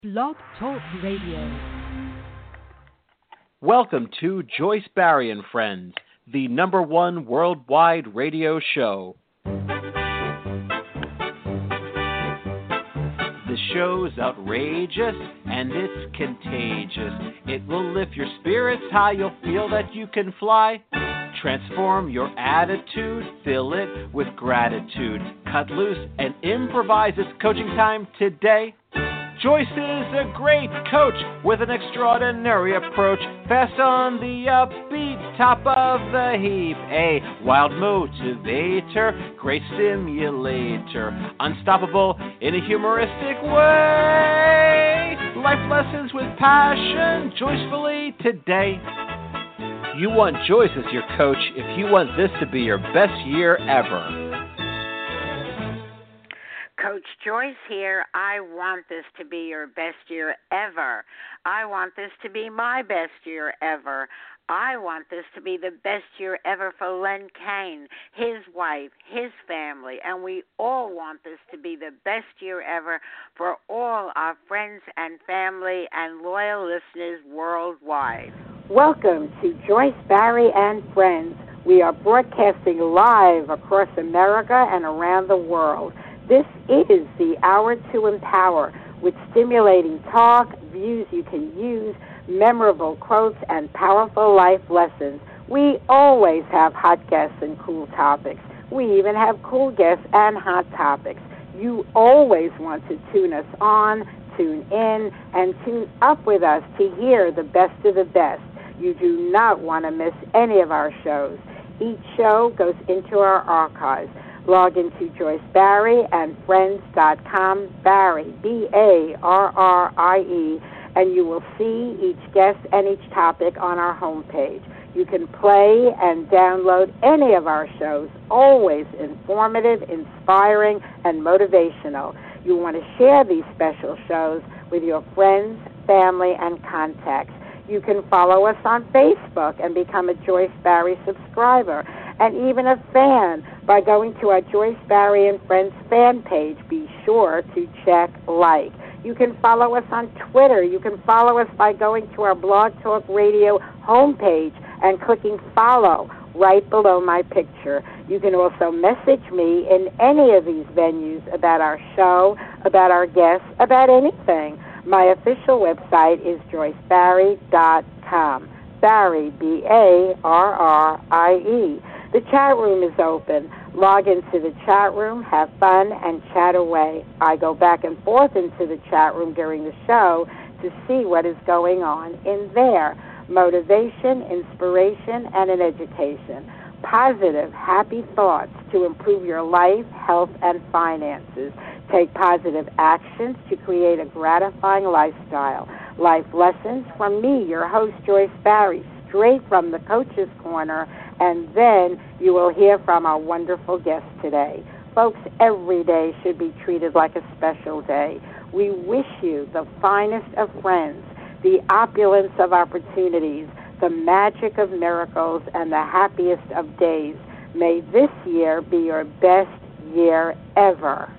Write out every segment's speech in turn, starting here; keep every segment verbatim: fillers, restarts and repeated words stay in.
Blog Talk Radio. Welcome to Joyce Barry and Friends, the number one worldwide radio show. The show's outrageous and it's contagious. It will lift your spirits high, you'll feel that you can fly. Transform your attitude, fill it with gratitude. Cut loose and improvise. It's coaching time today. Joyce is a great coach with an extraordinary approach. Fast on the upbeat, top of the heap. A wild motivator, great stimulator. Unstoppable in a humoristic way. Life lessons with passion, joyfully today. You want Joyce as your coach if you want this to be your best year ever. Coach Joyce here. I want this to be your best year ever. I want this to be my best year ever. I want this to be the best year ever for Len Kane, his wife, his family, and we all want this to be the best year ever for all our friends and family and loyal listeners worldwide. Welcome to Joyce Barry and Friends. We are broadcasting live across America and around the world. This is the Hour to Empower, with stimulating talk, views you can use, memorable quotes, and powerful life lessons. We always have hot guests and cool topics. We even have cool guests and hot topics. You always want to tune us on, tune in, and tune up with us to hear the best of the best. You do not want to miss any of our shows. Each show goes into our archives. Log into Joyce Barry and Friends dot com, Barry, B A R R I E, and you will see each guest and each topic on our homepage. You can play and download any of our shows, always informative, inspiring, and motivational. You want to share these special shows with your friends, family, and contacts. You can follow us on Facebook and become a Joyce Barry subscriber, and even a fan by going to our Joyce Barry and Friends fan page. Be sure to check like. You can follow us on Twitter. You can follow us by going to our Blog Talk Radio homepage and clicking follow right below my picture. You can also message me in any of these venues about our show, about our guests, about anything. My official website is joyce barry dot com. Barry, B A R R I E. The chat room is open. Log into the chat room, have fun, and chat away. I go back and forth into the chat room during the show to see what is going on in there. Motivation, inspiration, and an education. Positive, happy thoughts to improve your life, health, and finances. Take positive actions to create a gratifying lifestyle. Life lessons from me, your host, Joyce Barry, straight from the Coach's Corner, and then you will hear from our wonderful guest today. Folks, every day should be treated like a special day. We wish you the finest of friends, the opulence of opportunities, the magic of miracles, and the happiest of days. May this year be your best year ever.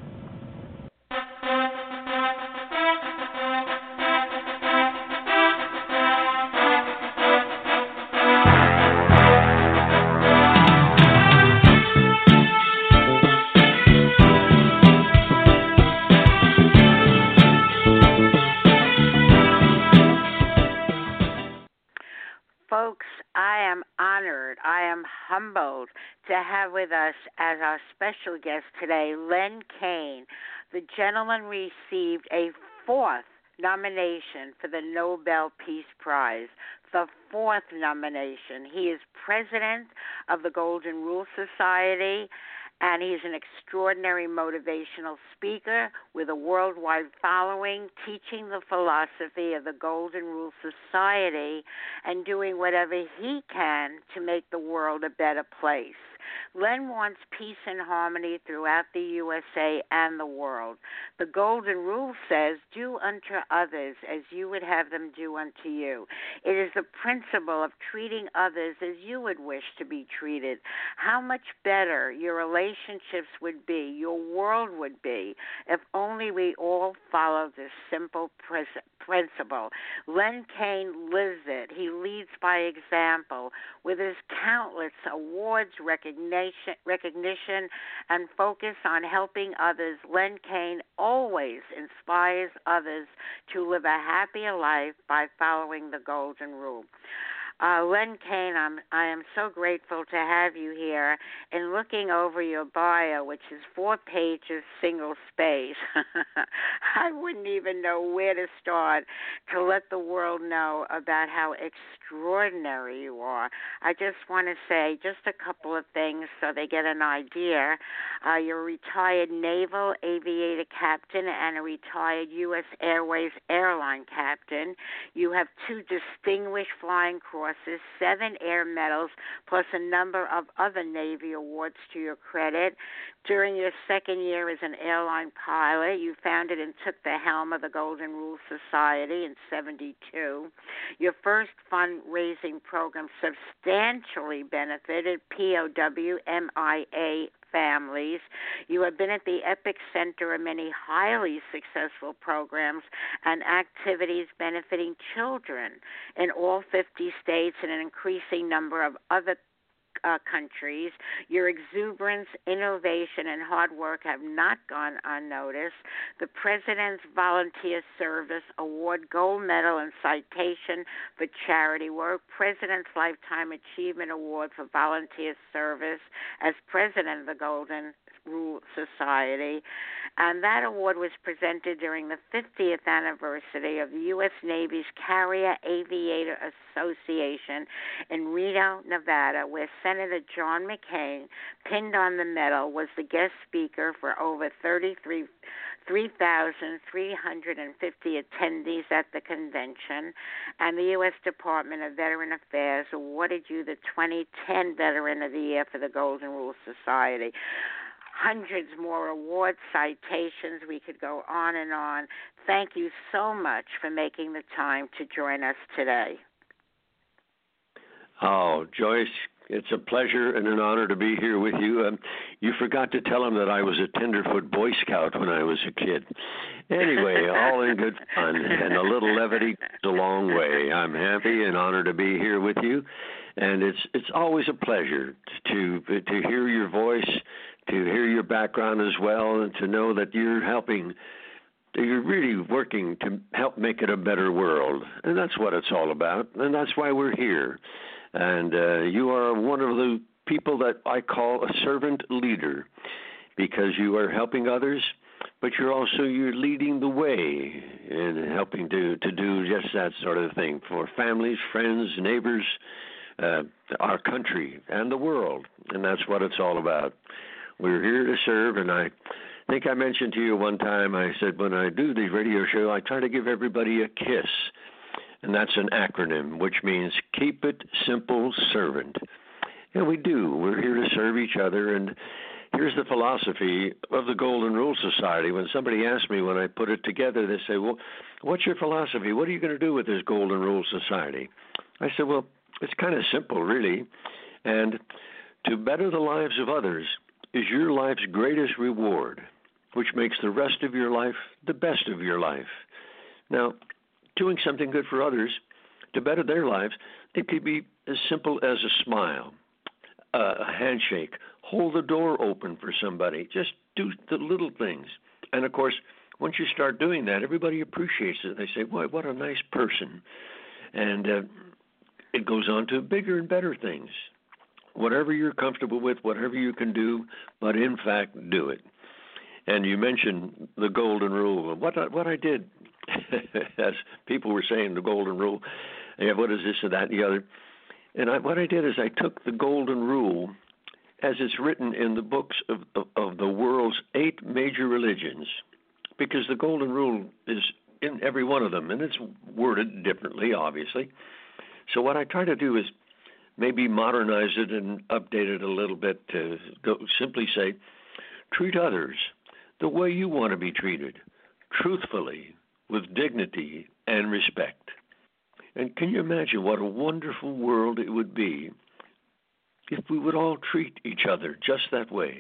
Folks, I am honored, I am humbled to have with us as our special guest today, Len Kane. The gentleman received a fourth nomination for the Nobel Peace Prize, the fourth nomination. He is president of the Golden Rule Society, and he's an extraordinary motivational speaker with a worldwide following, teaching the philosophy of the Golden Rule Society and doing whatever he can to make the world a better place. Len wants peace and harmony throughout the U S A and the world. The Golden Rule says, do unto others as you would have them do unto you. It is the principle of treating others as you would wish to be treated. How much better your relationships would be, your world would be, if only we all followed this simple principle. Len Kain lives it. He leads by example. With his countless awards, recognition, recognition, and focus on helping others, Len Kain always inspires others to live a happier life by following the Golden Rule. Uh, Len Kain, I'm, I am so grateful to have you here. And looking over your bio, which is four pages, single space, I wouldn't even know where to start to let the world know about how extraordinary you are. I just want to say just a couple of things so they get an idea. Uh, you're a retired naval aviator captain and a retired U S Airways airline captain. You have two distinguished flying crosses, seven air medals, plus a number of other Navy awards to your credit. During your second year as an airline pilot, you founded and took the helm of the Golden Rule Society in seventy-two. Your first fundraising program substantially benefited P O W M I A families. You have been at the epicenter of many highly successful programs and activities benefiting children in all fifty states and an increasing number of other Uh, countries. Your exuberance, innovation, and hard work have not gone unnoticed. The President's Volunteer Service Award, Gold Medal, and Citation for Charity Work, President's Lifetime Achievement Award for Volunteer Service as President of the Golden Rule Society. And that award was presented during the fiftieth anniversary of the U S Navy's Carrier Aviator Association in Reno, Nevada, where Senator John McCain, pinned on the medal, was the guest speaker for over thirty-three thousand three hundred fifty attendees at the convention, and the U S Department of Veteran Affairs awarded you the twenty ten Veteran of the Year for the Golden Rule Society. Hundreds more awards, citations, we could go on and on. Thank you so much for making the time to join us today. Oh, Joyce, it's a pleasure and an honor to be here with you. Um, you forgot to tell him that I was a Tenderfoot Boy Scout when I was a kid. Anyway, all in good fun, and a little levity goes a long way. I'm happy and honored to be here with you, and it's it's always a pleasure to to hear your voice, to hear your background as well, and to know that you're helping, you're really working to help make it a better world. And that's what it's all about, and that's why we're here. And uh, you are one of the people that I call a servant leader, because you are helping others, but you're also you're leading the way in helping to, to do just that sort of thing for families, friends, neighbors, uh, our country, and the world. And that's what it's all about. We're here to serve, and I think I mentioned to you one time, I said when I do the radio show, I try to give everybody a KISS. And that's an acronym, which means Keep It Simple Servant. And we do. We're here to serve each other. And here's the philosophy of the Golden Rule Society. When somebody asks me when I put it together, they say, well, what's your philosophy? What are you going to do with this Golden Rule Society? I said, well, it's kind of simple, really. And to better the lives of others is your life's greatest reward, which makes the rest of your life the best of your life. Now, doing something good for others to better their lives, it could be as simple as a smile, a handshake, hold the door open for somebody. Just do the little things. And, of course, once you start doing that, everybody appreciates it. They say, boy, what a nice person. And uh, it goes on to bigger and better things. Whatever you're comfortable with, whatever you can do, but in fact, do it. And you mentioned the Golden Rule. What I, what I did, as people were saying, the Golden Rule, yeah, what is this and that and the other. And I, what I did is I took the Golden Rule as it's written in the books of, of, of the world's eight major religions, because the Golden Rule is in every one of them, and it's worded differently, obviously. So what I try to do is maybe modernize it and update it a little bit to go, simply say, treat others the way you want to be treated, truthfully, with dignity and respect. And can you imagine what a wonderful world it would be if we would all treat each other just that way,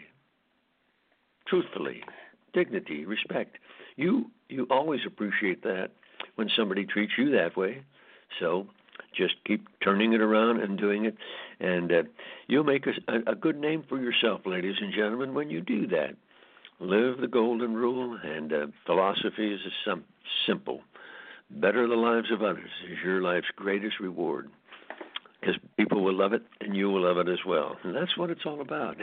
truthfully, dignity, respect. You you always appreciate that when somebody treats you that way. So just keep turning it around and doing it, and uh, you'll make a, a good name for yourself, ladies and gentlemen, when you do that. Live the golden rule, and uh, philosophy is some, simple. Better the lives of others is your life's greatest reward, because people will love it, and you will love it as well. And that's what it's all about.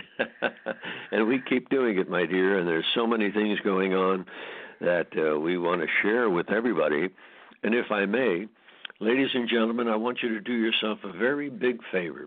And we keep doing it, my dear, and there's so many things going on that uh, we want to share with everybody. And if I may, ladies and gentlemen, I want you to do yourself a very big favor.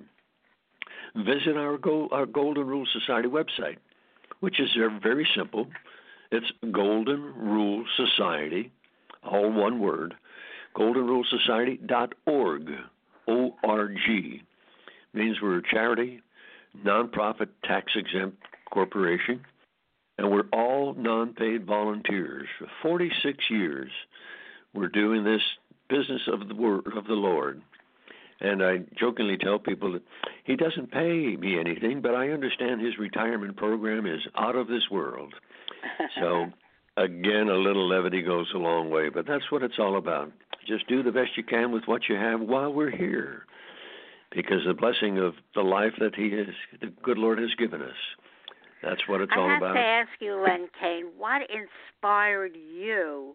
Visit our, Go- our Golden Rule Society website, which is very simple. It's Golden Rule Society, all one word, golden rule society dot org, O R G. Means we're a charity, nonprofit, tax-exempt corporation, and we're all non-paid volunteers. For forty-six years, we're doing this business of the word of the Lord. And I jokingly tell people that he doesn't pay me anything, but I understand his retirement program is out of this world. So, again, a little levity goes a long way, but that's what it's all about. Just do the best you can with what you have while we're here, because the blessing of the life that he is, the good Lord has given us, that's what it's I all have about. to ask you, Len Kane, what inspired you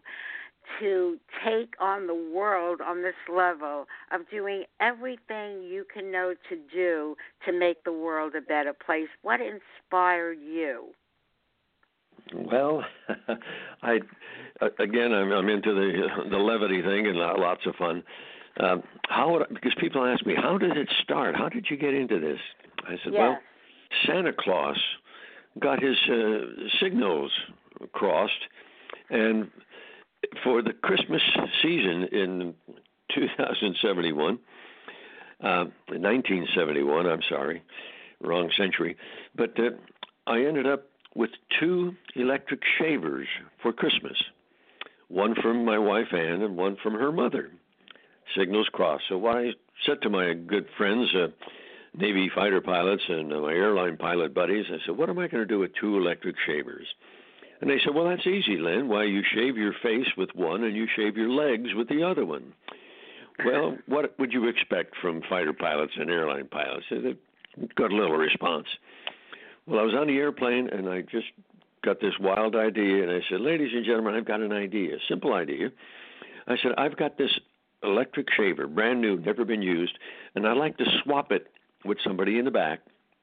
to take on the world on this level of doing everything you can know to do to make the world a better place? What inspired you? Well, I again, I'm, I'm into the the levity thing and lots of fun. Um, how would I, because people ask me, how did it start? How did you get into this? I said, yes. well, Santa Claus got his uh, signals crossed, and for the Christmas season in two thousand seventy-one, uh, nineteen seventy-one, I'm sorry, wrong century, but uh, I ended up with two electric shavers for Christmas, one from my wife Ann and one from her mother. Signals crossed. So I said to my good friends, uh, Navy fighter pilots and uh, my airline pilot buddies, I said, what am I going to do with two electric shavers? And they said, well, that's easy, Len. Why, you shave your face with one and you shave your legs with the other one. Well, what would you expect from fighter pilots and airline pilots? They got a little response. Well, I was on the airplane, and I just got this wild idea, and I said, ladies and gentlemen, I've got an idea, simple idea. I said, I've got this electric shaver, brand new, never been used, and I'd like to swap it with somebody in the back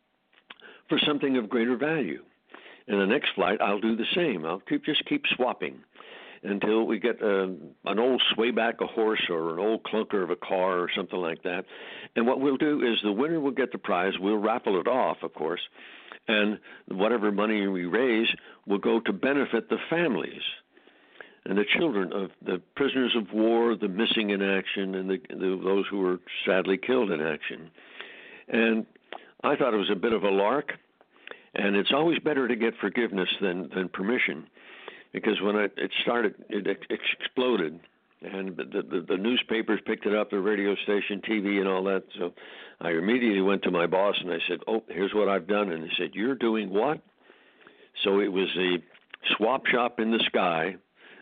for something of greater value. And the next flight, I'll do the same. I'll keep just keep swapping until we get uh, an old swayback, a horse, or an old clunker of a car or something like that. And what we'll do is the winner will get the prize. We'll raffle it off, of course, and whatever money we raise will go to benefit the families and the children of the prisoners of war, the missing in action, and the, the, those who were sadly killed in action. And I thought it was a bit of a lark, and it's always better to get forgiveness than, than permission, because when it, it started, it, it exploded, and the, the, the newspapers picked it up, the radio station, T V, and all that. So I immediately went to my boss, and I said, oh, here's what I've done. And he said, you're doing what? So it was a swap shop in the sky,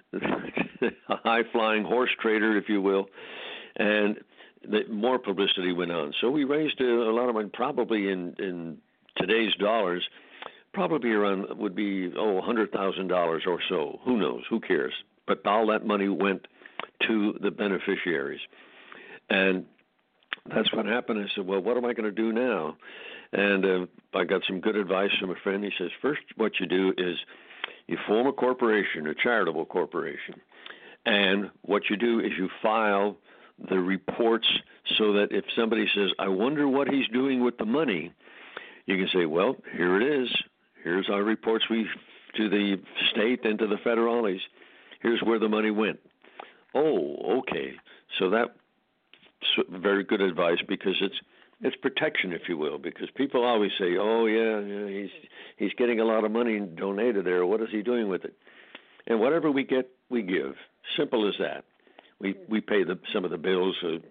a high-flying horse trader, if you will, and the, more publicity went on. So we raised a, a lot of money, probably in, in today's dollars, probably around, would be, oh, one hundred thousand dollars or so. Who knows? Who cares? But all that money went to the beneficiaries. And that's what happened. I said, well, what am I going to do now? And uh, I got some good advice from a friend. He says, first, what you do is you form a corporation, a charitable corporation. And what you do is you file the reports so that if somebody says, I wonder what he's doing with the money, you can say, well, here it is. Here's our reports we to the state and to the federales. Here's where the money went. Oh, okay. So that's very good advice, because it's it's protection, if you will, because people always say, "Oh yeah, yeah, he's he's getting a lot of money donated there. What is he doing with it?" And whatever we get, we give. Simple as that. We we pay the some of the bills, uh, uh,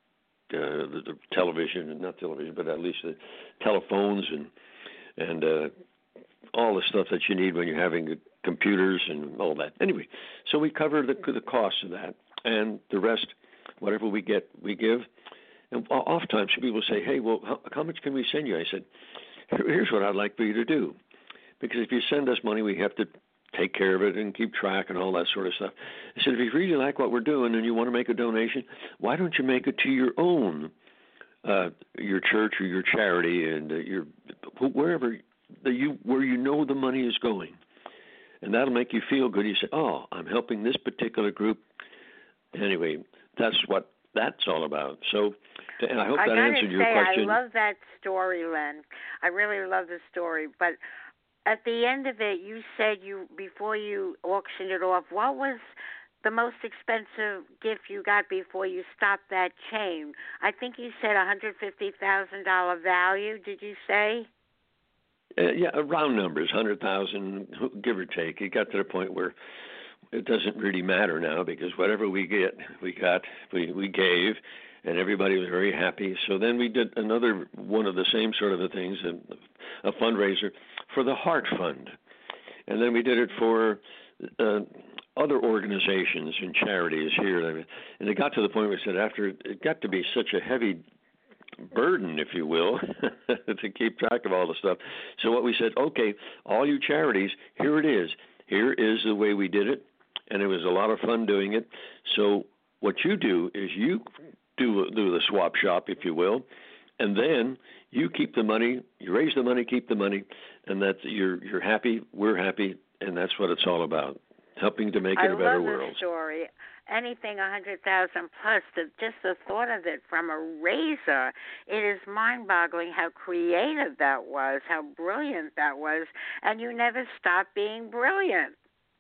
the, the television, not television, but at least the telephones and and uh, all the stuff that you need when you're having computers and all that. Anyway, so we cover the the cost of that, and the rest, whatever we get, we give. And oftentimes people say, "Hey, well, how, how much can we send you?" I said, "Here's what I'd like for you to do, because if you send us money, we have to take care of it and keep track and all that sort of stuff." I said, "If you really like what we're doing and you want to make a donation, why don't you make it to your own, uh, your church or your charity and uh, your wherever the, you where you know the money is going, and that'll make you feel good." You say, "Oh, I'm helping this particular group." Anyway, that's what that's all about. So, and I hope I that answered say, your question. I love that story, Len. I really love the story. But at the end of it, you said you before you auctioned it off, what was the most expensive gift you got before you stopped that chain? I think you said one hundred fifty thousand dollars value. Did you say? Uh, yeah, round numbers, one hundred thousand dollars, give or take. It got to the point where it doesn't really matter now, because whatever we get, we got, we, we gave, and everybody was very happy. So then we did another one of the same sort of the things, a, a fundraiser for the Heart Fund. And then we did it for uh, other organizations and charities here. And it got to the point where we said, after it got to be such a heavy burden, if you will, to keep track of all the stuff. So what we said, okay, all you charities, here it is. Here is the way we did it. And it was a lot of fun doing it. So what you do is you do do the swap shop, if you will, and then you keep the money, you raise the money, keep the money, and that you're you're happy, we're happy, and that's what it's all about, helping to make it a better world. I love the story. Anything one hundred thousand plus, the, just the thought of it from a razor, it is mind-boggling how creative that was, how brilliant that was, and you never stop being brilliant.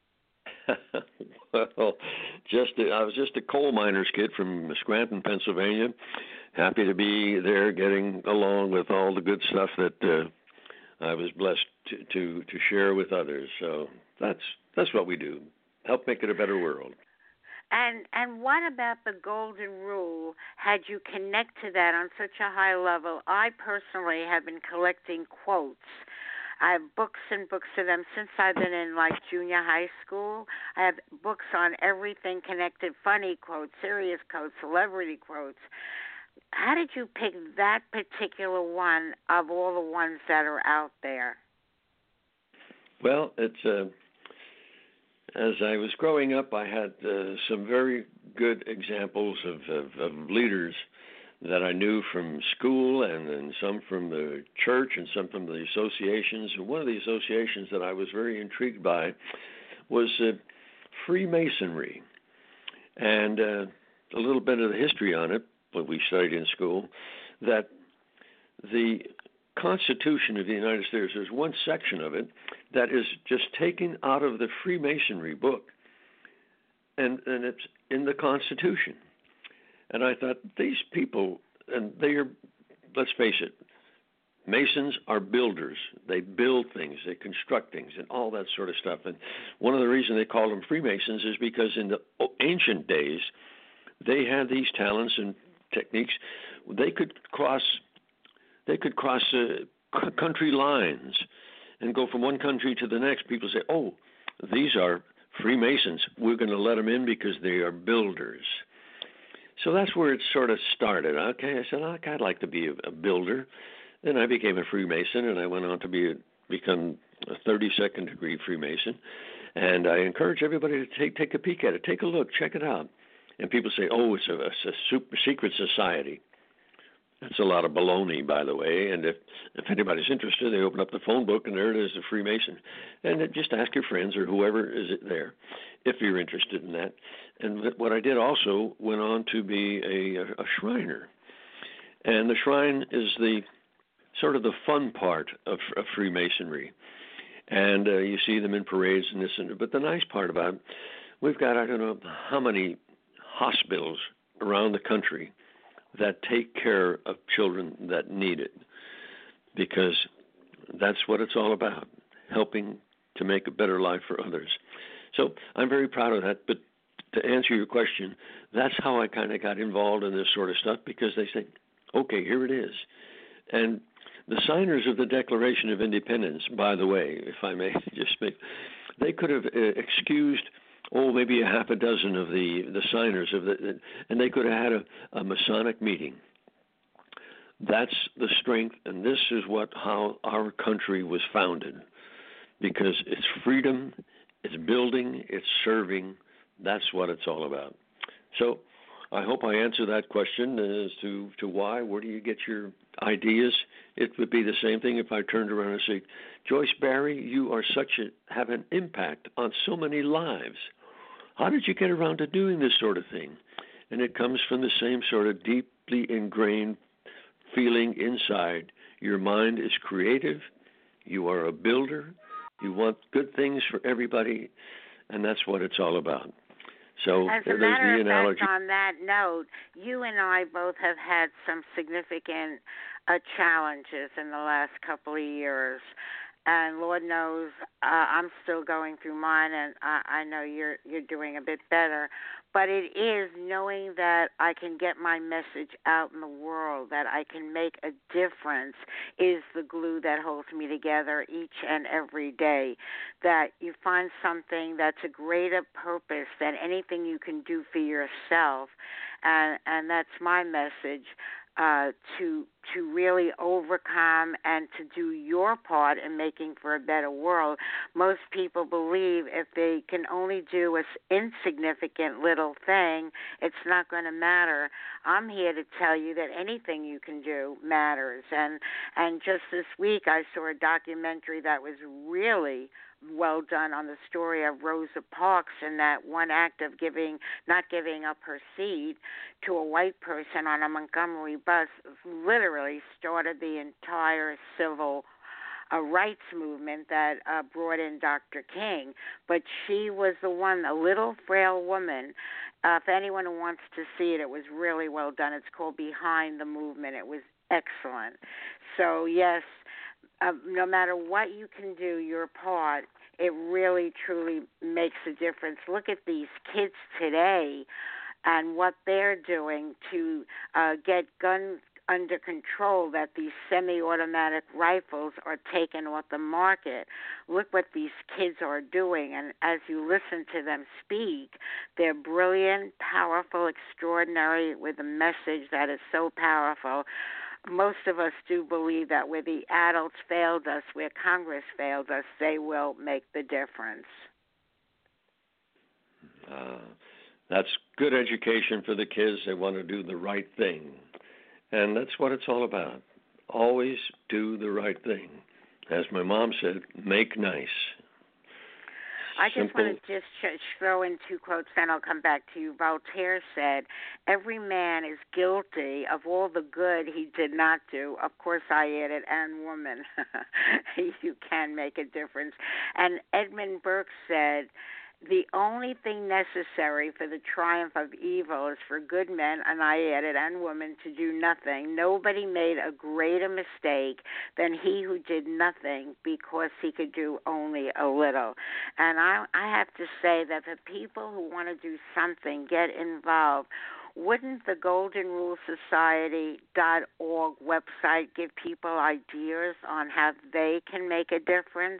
Well, just a, I was just a coal miner's kid from Scranton, Pennsylvania. Happy to be there, getting along with all the good stuff that uh, I was blessed to, to to share with others. So that's that's what we do. Help make it a better world. And and what about the golden rule? Had you connect to that on such a high level? I personally have been collecting quotes. I have books and books of them since I've been in, like, junior high school. I have books on everything connected, funny quotes, serious quotes, celebrity quotes. How did you pick that particular one of all the ones that are out there? Well, it's uh, as I was growing up, I had uh, some very good examples of, of, of leaders that I knew from school, and then some from the church and some from the associations. And one of the associations that I was very intrigued by was uh, Freemasonry. And uh, a little bit of the history on it, what we studied in school, that the Constitution of the United States, there's one section of it that is just taken out of the Freemasonry book, and, and it's in the Constitution. And I thought, these people, and they are, let's face it, Masons are builders. They build things, they construct things, and all that sort of stuff. And one of the reasons they called them Freemasons is because in the ancient days, they had these talents and techniques. They could cross, they could cross uh, country lines and go from one country to the next. People say, "Oh, these are Freemasons. We're going to let them in because they are builders." So that's where it sort of started. Okay, I said, oh, I'd like to be a, a builder. Then I became a Freemason, and I went on to be a, become a thirty-second degree Freemason. And I encourage everybody to take take a peek at it, take a look, check it out. And people say, oh, it's a, it's a super secret society. That's a lot of baloney, by the way. And if, if anybody's interested, they open up the phone book, and there it is, a Freemason. And just ask your friends or whoever is there if you're interested in that. And what I did also went on to be a, a Shriner. And the shrine is the sort of the fun part of, of Freemasonry. And uh, you see them in parades and this and that. But the nice part about it, we've got, I don't know how many hospitals around the country that take care of children that need it, because that's what it's all about, helping to make a better life for others. So I'm very proud of that. But to answer your question, that's how I kind of got involved in this sort of stuff, because they say, okay, here it is. And the signers of the Declaration of Independence, by the way, if I may just make, they could have uh, excused, oh, maybe a half a dozen of the, the signers of the, and they could have had a, a Masonic meeting. That's the strength, and this is what how our country was founded, because it's freedom, it's building, it's serving. That's what it's all about. So I hope I answer that question as to, to why. Where do you get your ideas? It would be the same thing if I turned around and said, Joyce Barrie, you are such a, have an impact on so many lives. How did you get around to doing this sort of thing? And it comes from the same sort of deeply ingrained feeling inside. Your mind is creative. You are a builder. You want good things for everybody, and that's what it's all about. So as a matter of fact, on that note, you and I both have had some significant uh, challenges in the last couple of years. And Lord knows uh, I'm still going through mine, and I, I know you're you're doing a bit better. But it is knowing that I can get my message out in the world, that I can make a difference, is the glue that holds me together each and every day. That you find something that's a greater purpose than anything you can do for yourself, and and that's my message. Uh, to to really overcome and to do your part in making for a better world. Most people believe if they can only do an insignificant little thing, it's not going to matter. I'm here to tell you that anything you can do matters. And and just this week I saw a documentary that was really well done on the story of Rosa Parks and that one act of giving, not giving up her seat to a white person on a Montgomery bus literally started the entire civil uh, rights movement that uh, brought in Doctor King. But she was the one, a little frail woman. Uh, if anyone wants to see it, it was really well done. It's called Behind the Movement. It was excellent. So, yes, Uh, no matter what you can do, your part, it really, truly makes a difference. Look at these kids today and what they're doing to uh, get guns under control, that these semi-automatic rifles are taken off the market. Look what these kids are doing. And as you listen to them speak, they're brilliant, powerful, extraordinary, with a message that is so powerful. Most of us do believe that where the adults failed us, where Congress failed us, they will make the difference. Uh, that's good education for the kids. They want to do the right thing. And that's what it's all about. Always do the right thing. As my mom said, make nice. I just Simple. want to just sh- throw in two quotes, then I'll come back to you. Voltaire said, every man is guilty of all the good he did not do. Of course, I added, and woman. You can make a difference. And Edmund Burke said, the only thing necessary for the triumph of evil is for good men, and I added, and women, to do nothing. Nobody made a greater mistake than he who did nothing because he could do only a little. And I, I have to say that the people who want to do something, get involved. Wouldn't the Golden Rule Society dot org website give people ideas on how they can make a difference?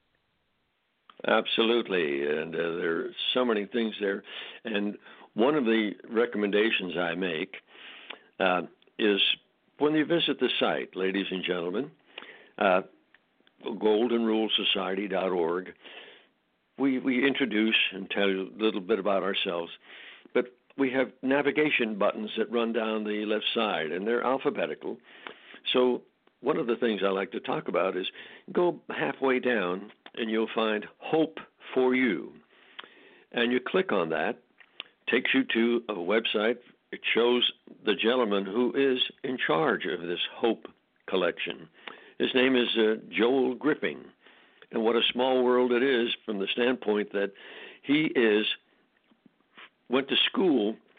Absolutely, and uh, there are so many things there. And one of the recommendations I make uh, is when you visit the site, ladies and gentlemen, uh, Golden Rule Society dot org, we, we introduce and tell you a little bit about ourselves, but we have navigation buttons that run down the left side, and they're alphabetical. So one of the things I like to talk about is go halfway down, and you'll find Hope for You. And you click on that, takes you to a website. It shows the gentleman who is in charge of this Hope collection. His name is uh, Joel Gripping. And what a small world it is from the standpoint that he is went to school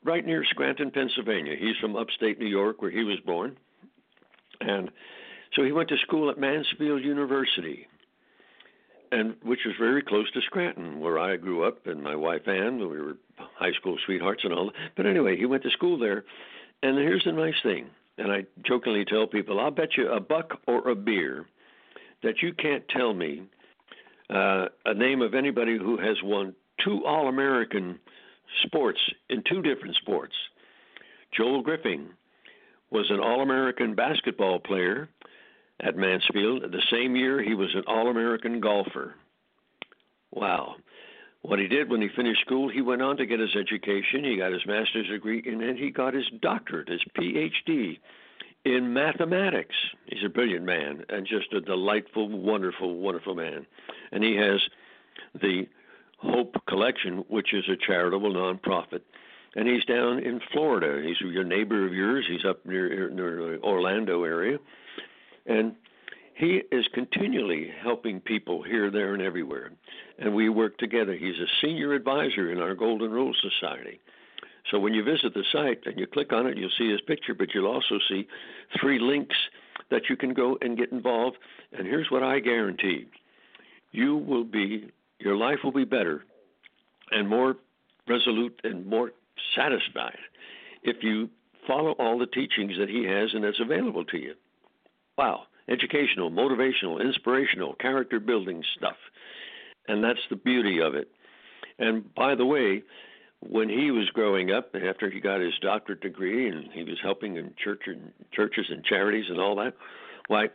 right near Scranton, Pennsylvania. He's from upstate New York, where he was born. And so he went to school at Mansfield University, and which was very close to Scranton, where I grew up, and my wife Ann, we were high school sweethearts and all that. But anyway, he went to school there. And here's the nice thing, and I jokingly tell people, I'll bet you a buck or a beer that you can't tell me uh, a name of anybody who has won two All-American sports in two different sports. Joel Griffing was an All-American basketball player at Mansfield. The same year, he was an All-American golfer. Wow. What he did when he finished school, he went on to get his education. He got his master's degree, and then he got his doctorate, his P H D in mathematics. He's a brilliant man and just a delightful, wonderful, wonderful man. And he has the Hope Collection, which is a charitable nonprofit. And he's down in Florida. He's a neighbor of yours. He's up near, near the Orlando area. And he is continually helping people here, there, and everywhere. And we work together. He's a senior advisor in our Golden Rule Society. So when you visit the site and you click on it, you'll see his picture, but you'll also see three links that you can go and get involved. And here's what I guarantee. You will be, your life will be better and more resolute and more satisfied if you follow all the teachings that he has and that's available to you. Wow. Educational, motivational, inspirational, character building stuff. And that's the beauty of it. And by the way, when he was growing up, after he got his doctorate degree and he was helping in church and churches and charities and all that, why,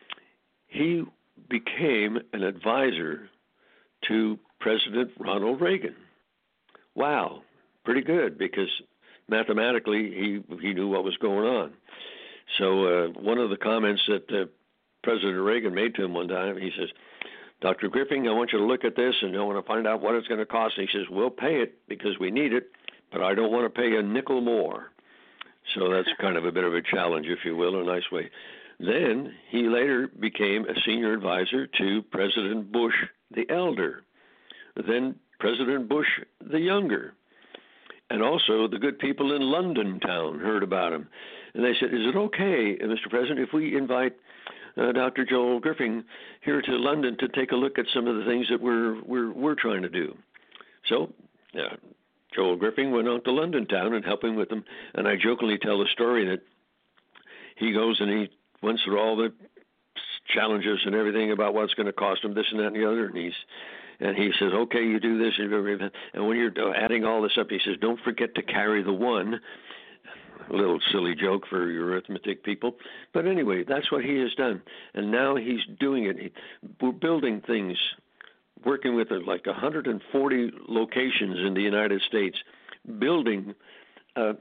he became an advisor to President Ronald Reagan. Wow, pretty good, because mathematically he he knew what was going on. So uh, one of the comments that uh, President Reagan made to him one time, he says, Doctor Griffing, I want you to look at this and I want to find out what it's going to cost. And he says, we'll pay it because we need it, but I don't want to pay a nickel more. So that's kind of a bit of a challenge, if you will, in a nice way. Then he later became a senior advisor to President Bush the elder, then President Bush the younger. And also the good people in London town heard about him. And they said, is it okay, Mister President, if we invite uh, Doctor Joel Griffing here to London to take a look at some of the things that we're we're we're trying to do? So uh, Joel Griffing went out to London town and helping with them. And I jokingly tell the story that he goes and he went through all the challenges and everything about what's going to cost him, this and that and the other. And he's And he says, okay, you do this. And when you're adding all this up, he says, don't forget to carry the one. A little silly joke for your arithmetic people. But anyway, that's what he has done. And now he's doing it. He, we're building things, working with like one hundred forty locations in the United States, building uh,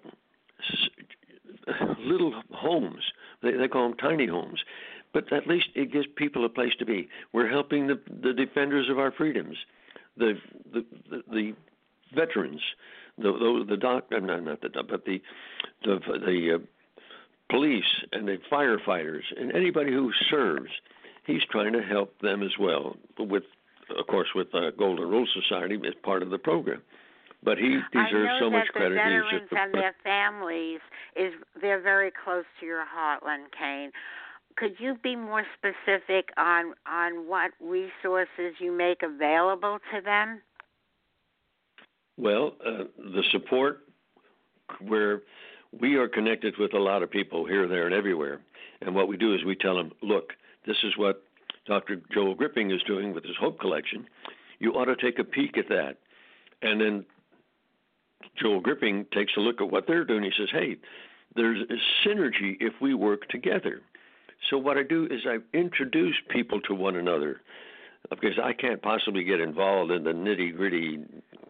little homes. They, they call them tiny homes. But at least it gives people a place to be. We're helping the the defenders of our freedoms, the the the, the veterans, the the, the doc, not not the but the the the uh, police and the firefighters and anybody who serves. He's trying to help them as well. With of course with uh, Golden Rule Society as part of the program. But he deserves so much credit. I know that the He's veterans just, and their families is they're very close to your heart, Len Kane. Could you be more specific on on what resources you make available to them? Well, uh, the support where we are connected with a lot of people here, there, and everywhere. And what we do is we tell them, look, this is what Doctor Joel Griffing is doing with his Hope Collection. You ought to take a peek at that. And then Joel Griffing takes a look at what they're doing. He says, hey, there's a synergy if we work together. So what I do is I introduce people to one another, because I can't possibly get involved in the nitty-gritty,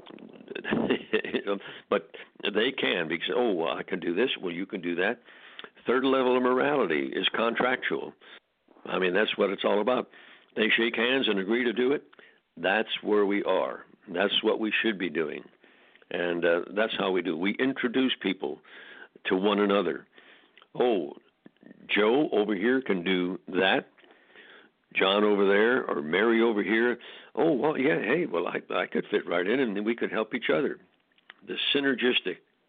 but they can, because, oh, well, I can do this, well, you can do that. Third level of morality is contractual. I mean, that's what it's all about. They shake hands and agree to do it. That's where we are. That's what we should be doing. And uh, that's how we do. We introduce people to one another. Oh, Joe over here can do that. John over there, or Mary over here. Oh, well, yeah, hey, well, I, I could fit right in, and we could help each other. The synergistic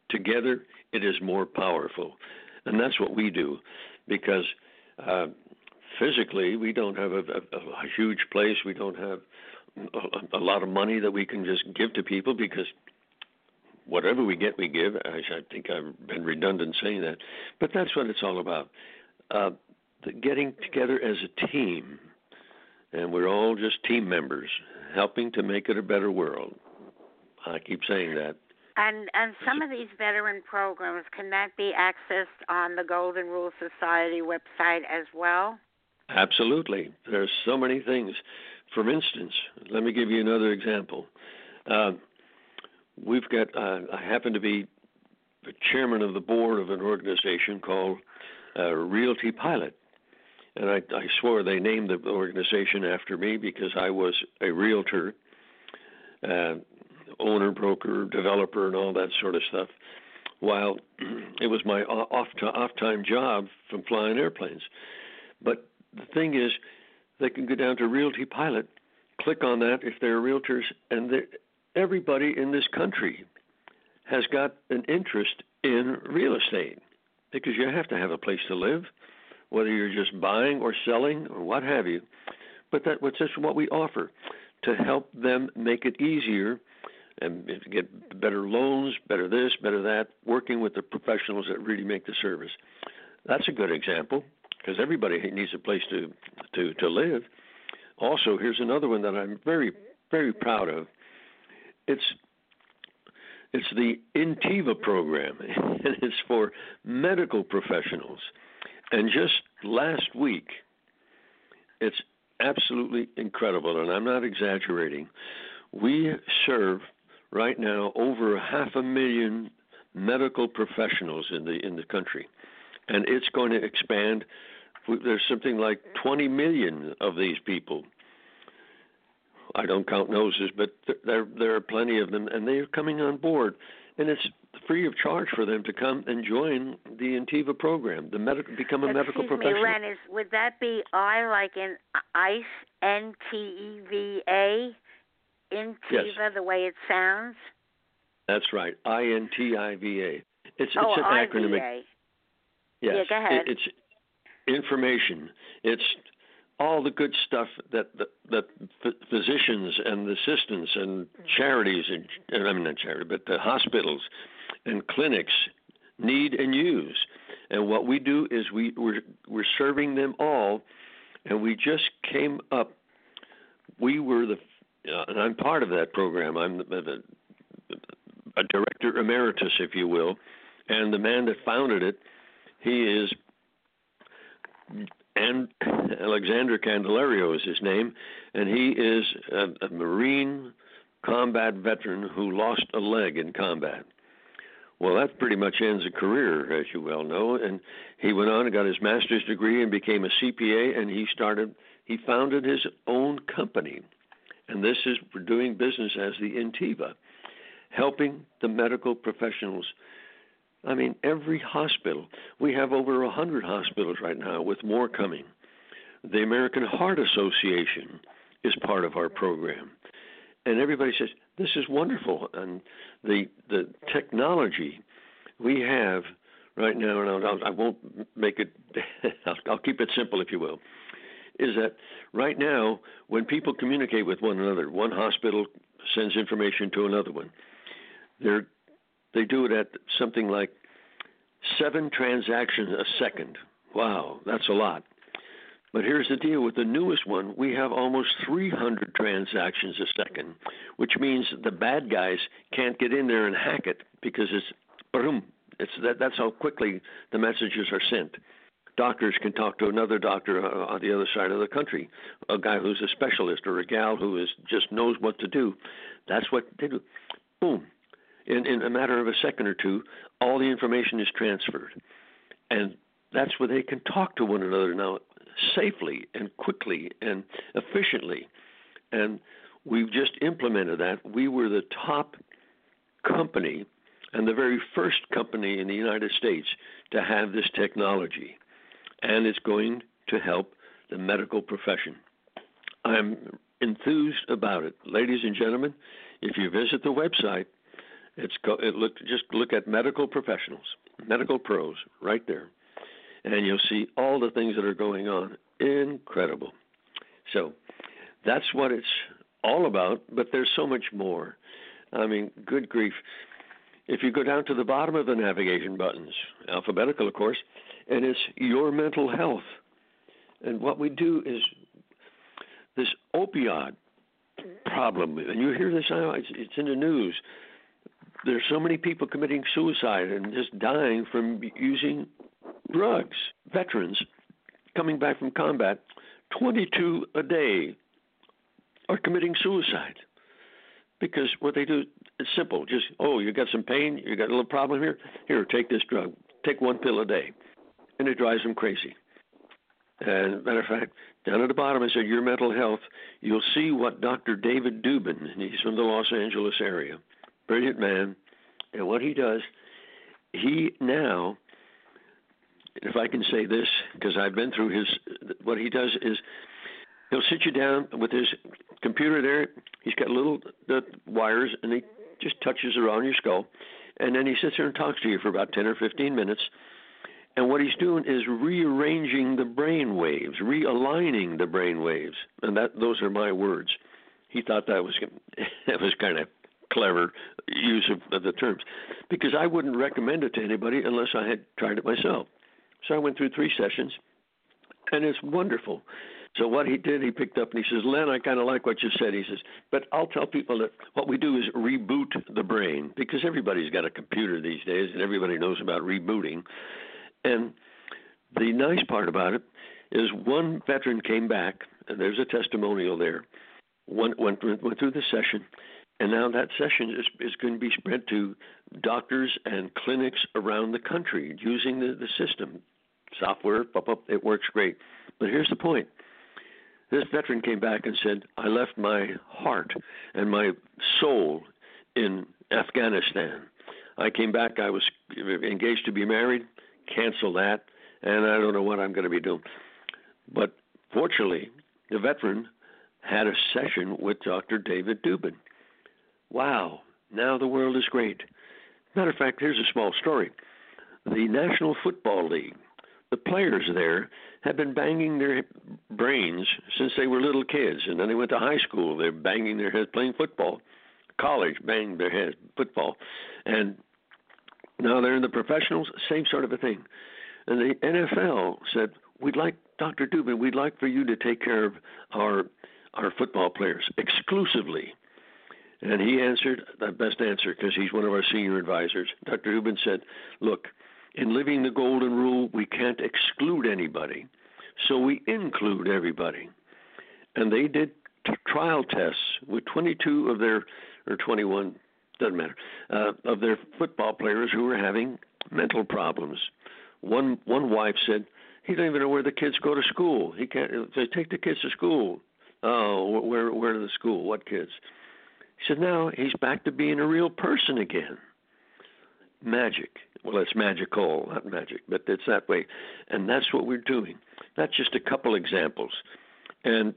together, it is more powerful. And that's what we do, because uh, physically we don't have a, a, a huge place. We don't have a, a lot of money that we can just give to people, because whatever we get, we give. I, I think I've been redundant saying that. But that's what it's all about, uh, the getting together as a team. And we're all just team members, helping to make it a better world. I keep saying that. And and some of these veteran programs, can that be accessed on the Golden Rule Society website as well? Absolutely. There's so many things. For instance, let me give you another example. Uh, we've got, uh, I happen to be the chairman of the board of an organization called uh, Realty Pilot. And I, I swore they named the organization after me because I was a realtor, uh, owner, broker, developer, and all that sort of stuff, while it was my off to, off-time job from flying airplanes. But the thing is, they can go down to Realty Pilot, click on that if they're realtors, and everybody in this country has got an interest in real estate, because you have to have a place to live, whether you're just buying or selling or what have you. But that, that's just what we offer, to help them make it easier and get better loans, better this, better that, working with the professionals that really make the service. That's a good example, because everybody needs a place to, to, to live. Also, here's another one that I'm very, very proud of. It's it's the Intiva program, and it's for medical professionals. And just last week, it's absolutely incredible, and I'm not exaggerating. We serve right now over half a million medical professionals in the in the country, and it's going to expand. There's something like twenty million of these people. I don't count noses, but there there are plenty of them, and they are coming on board, and it's free of charge for them to come and join the Intiva program, the medical, become a Excuse medical me, professional. Len, is, would that be I like in ICE, N T E V A, Intiva, yes. the way it sounds? That's right, I N T I V A. It's, oh, it's an I V A. acronym. Yes, yeah, go ahead. It, it's information. It's all the good stuff that that, that physicians and assistants and charities, and I mean not charity, but the hospitals and clinics need and use. And what we do is we, we're, we're serving them all, and we just came up. We were the, uh, and I'm part of that program. I'm the, the, a director emeritus, if you will, and the man that founded it, he is, and Alexander Candelario is his name, and he is a, a Marine combat veteran who lost a leg in combat. Well, that pretty much ends a career, as you well know, and he went on and got his master's degree and became a C P A, and he started, he founded his own company, and this is for doing business as the Intiva, helping the medical professionals. I mean, every hospital, we have over one hundred hospitals right now, with more coming. The American Heart Association is part of our program. And everybody says, this is wonderful. And the the technology we have right now, and I'll, I won't make it, I'll, I'll keep it simple, if you will, is that right now, when people communicate with one another, one hospital sends information to another one. They're They do it at something like seven transactions a second. Wow, that's a lot. But here's the deal with the newest one. We have almost three hundred transactions a second, which means the bad guys can't get in there and hack it, because it's boom. It's that, that's how quickly the messages are sent. Doctors can talk to another doctor on the other side of the country, a guy who's a specialist or a gal who is just knows what to do. That's what they do. Boom. In, in a matter of a second or two, all the information is transferred. And that's where they can talk to one another now safely and quickly and efficiently. And we've just implemented that. We were the top company and the very first company in the United States to have this technology. And it's going to help the medical profession. I'm enthused about it. Ladies and gentlemen, if you visit the website, It's co- it look just look at medical professionals, medical pros, right there, and you'll see all the things that are going on. Incredible. So that's what it's all about. But there's so much more. I mean, good grief. If you go down to the bottom of the navigation buttons, alphabetical, of course, and it's your mental health. And what we do is this opioid problem, and you hear this now, it's, it's in the news. There's so many people committing suicide and just dying from using drugs. Veterans coming back from combat, twenty-two a day, are committing suicide. Because what they do, it's simple. Just, oh, you got some pain, you got a little problem here? Here, take this drug. Take one pill a day. And it drives them crazy. And matter of fact, down at the bottom, I said, your mental health, you'll see what Doctor David Dubin, and he's from the Los Angeles area, brilliant man, and what he does, he now, if I can say this, because I've been through his, what he does is he'll sit you down with his computer there. He's got little the wires, and he just touches around your skull, and then he sits there and talks to you for about ten or fifteen minutes. And what he's doing is rearranging the brain waves, realigning the brain waves, and that those are my words. He thought that was that was kind of clever use of, of the terms, because I wouldn't recommend it to anybody unless I had tried it myself. So I went through three sessions, and it's wonderful. So what he did, he picked up and he says, Len, I kind of like what you said. He says, but I'll tell people that what we do is reboot the brain, because everybody's got a computer these days, and everybody knows about rebooting. And the nice part about it is one veteran came back, and there's a testimonial there, went, went, went through the session, and now that session is, is going to be spread to doctors and clinics around the country using the, the system. Software, pop up, it works great. But here's the point. This veteran came back and said, I left my heart and my soul in Afghanistan. I came back, I was engaged to be married, cancel that, and I don't know what I'm going to be doing. But fortunately, the veteran had a session with Doctor David Dubin. Wow, now the world is great. Matter of fact, here's a small story. The National Football League, the players there have been banging their brains since they were little kids, and then they went to high school. They're banging their heads playing football. College, banged their heads, football. And now they're in the professionals, same sort of a thing. And the N F L said, we'd like, Doctor Dubin, we'd like for you to take care of our our football players exclusively. And he answered the best answer, because he's one of our senior advisors. Doctor Dubin said, look, in living the golden rule, we can't exclude anybody, so we include everybody. And they did t- trial tests with twenty-two of their, or twenty-one, doesn't matter, uh, of their football players who were having mental problems. One one wife said, he doesn't even know where the kids go to school. He can't. They take the kids to school. Oh, where where to the school? What kids? He said, now he's back to being a real person again. Magic. Well, it's magical, not magic, but it's that way. And that's what we're doing. That's just a couple examples. And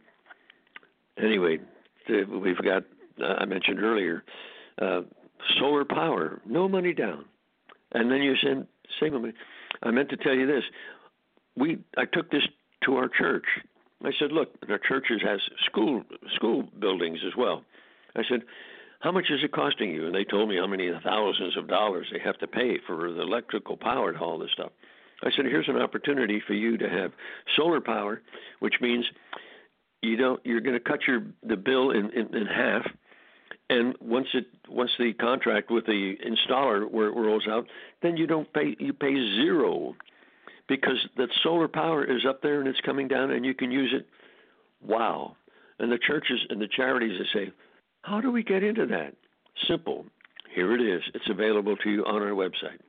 anyway, we've got, uh, I mentioned earlier, uh, solar power, no money down. And then you said, save money. I meant to tell you this. We, I took this to our church. I said, look, our churches has school school buildings as well. I said, how much is it costing you? And they told me how many thousands of dollars they have to pay for the electrical power and all this stuff. I said, here's an opportunity for you to have solar power, which means you don't, you're going to cut your the bill in, in, in half. And once it once the contract with the installer rolls out, then you don't pay, you pay zero, because that solar power is up there and it's coming down and you can use it. Wow. And the churches and the charities, they say, how do we get into that? Simple. Here it is. It's available to you on our website.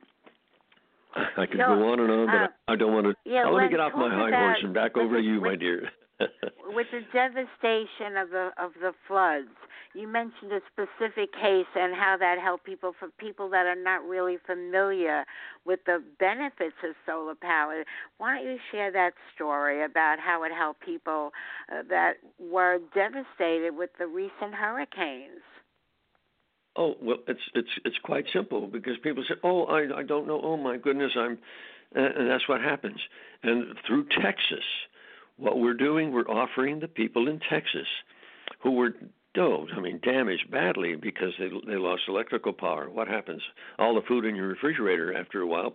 I could so, go on and on, but uh, I don't want to. Yeah, let me get off my high horse and back over to you, with, my dear. With the devastation of the of the floods, you mentioned a specific case and how that helped people, for people that are not really familiar with the benefits of solar power. Why don't you share that story about how it helped people uh, that were devastated with the recent hurricanes? Oh, well, it's it's it's quite simple because people say, "Oh, I I don't know. Oh my goodness, I'm," and that's what happens. And through Texas, what we're doing, we're offering the people in Texas who were, oh, I mean, damaged badly because they they lost electrical power. What happens? All the food in your refrigerator after a while,